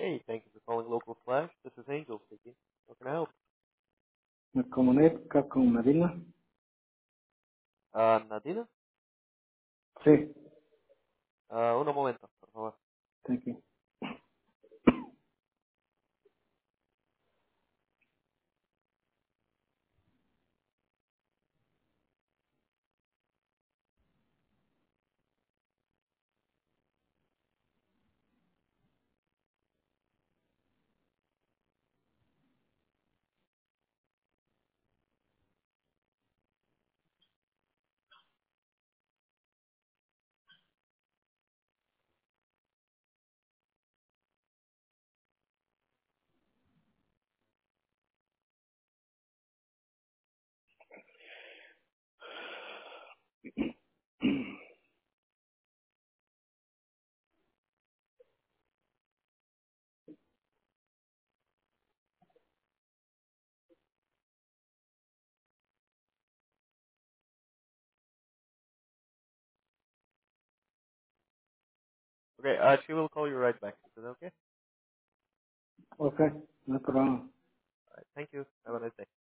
Hey, thank you for calling Local Flash. This is Angel speaking. How can I help? Me comunica con Marina. Nadina? Sí, Un momento, por favor. thank you. Okay, she will call you right back. Is that okay? Okay, no problem. All right, thank you. Have a nice day.